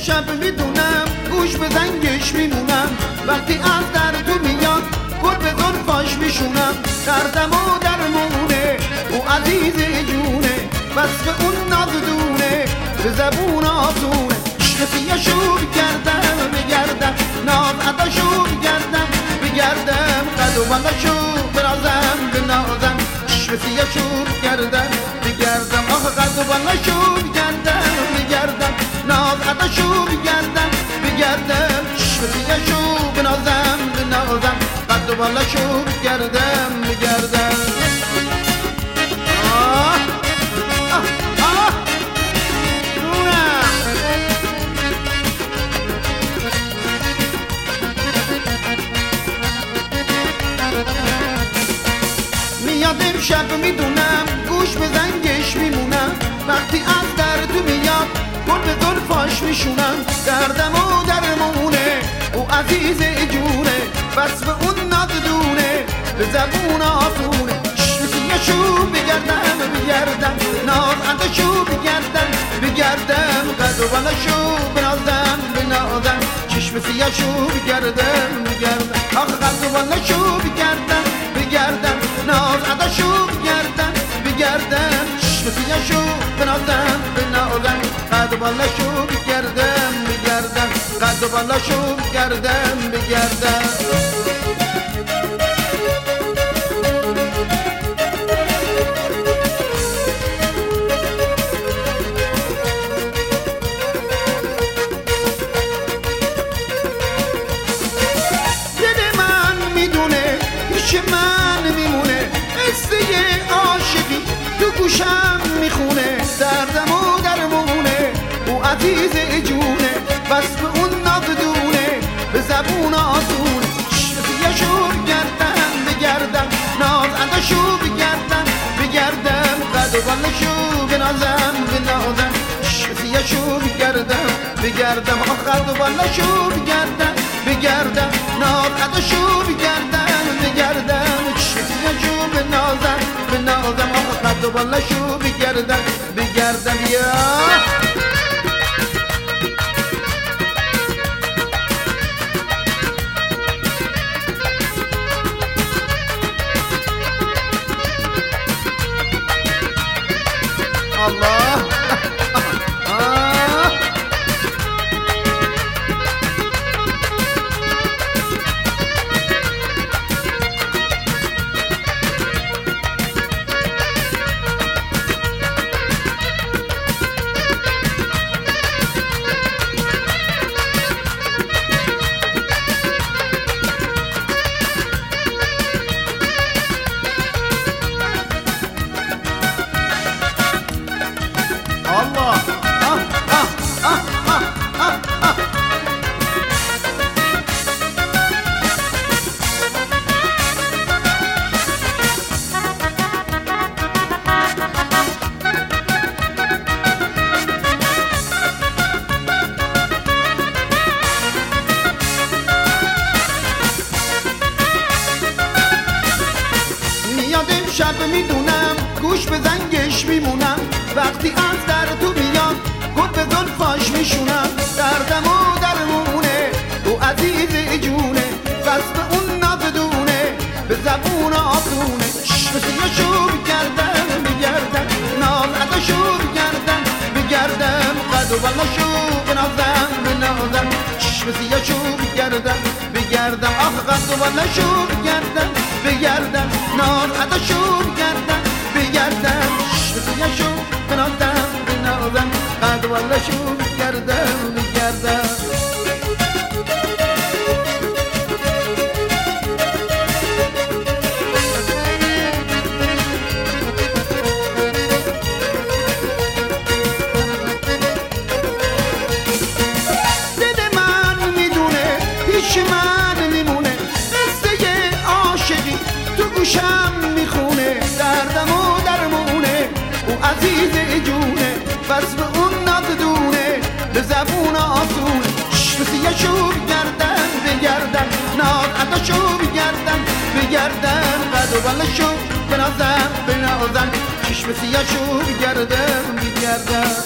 امشب میدونم گوش به زنگش میمونم، وقتی از در تو میاد گل به زلفاش میشونم. دردم و درمونه او عزیز جونه، وصف اون نازدونه به زبون آسونه. عشق سیه‌شو بگردم بگردم، ناز عداشو بگردم بگردم، قد و بالاشو برازم بنازم. عشق سیه‌شو بگردم بگردم، آخ قد و بالاشو بگردم بگردم، ناز عداشو بگردم بگردم. عشق سیه‌شو بنازم بنازم، قد و بالاشو بگردم بگردم. میاد امشب میدونم گوش به زنگش میمونم، وقتی از در تو میاد گل به زلفاش میشونم. دردم و درمونه او عزیز جونه، وصف اون نازدونه به زبون آسونه. چشم سیه‌شو بگردم بگردم، ناز عداشو بگردم بگردم، قد و بالاشو بنازم بنازم. چشم سیه‌شو بگردم بگردم، آخ قد و بالاشو بگردم بگردم، ناز عداشو بگردم بگردم. چشم سیه‌شو بنازم بنازم، قد و بالاشو بگردم بگردم، قد و بالاشو بگردم بگردم. من میمونه قصه عاشقی تو گوشم میخونه. دردم و درمونه او عزیز جونه، وصف اون نازدونه به زبون آسونه. چشم سیه‌شو بگردم بگردم، ناز عداشو بگردم بگردم، قد و بالاشو بنازم بنازم. چشم سیه‌شو بگردم بگردم، آخ قد و بالاشو بگردم بگردم، ناز عداشو بگردم بگردم. چشم سیه‌شو بنازم بنازم، آخ قد و بالاشو بگردم بگردم. یا الله شب میدونم گوش به زنگش میمونم، وقتی از در تو میاد گل به زلفاش میشونم. دردم و درمونه او عزیز جونه، وصف اون نازدونه به زبون آسونه. چشم سیه‌شو بگردم بگردم، ناز عداشو بگردم بگردم، قد و بالاشو بنازم بنازم. چشم سیه‌شو بگردم بگردم، آخ قد و بالاشو بگردم بگردم، ناز عداشو بگردم بگردم. چشم سیه‌شو بنازم بنازم، قد و بالاشو بگردم بگردم. من میمونه قصه عاشقی تو گوشم میخونه. دردم و درمونه او عزیز جونه، وصف اون نازدونه به زبون آسونه. چشم سیه‌شو بگردم بگردم، ناز عداشو بگردم بگردم، قد و بالاشو بنازم بنازم. چشم سیه‌شو بگردم بگردم.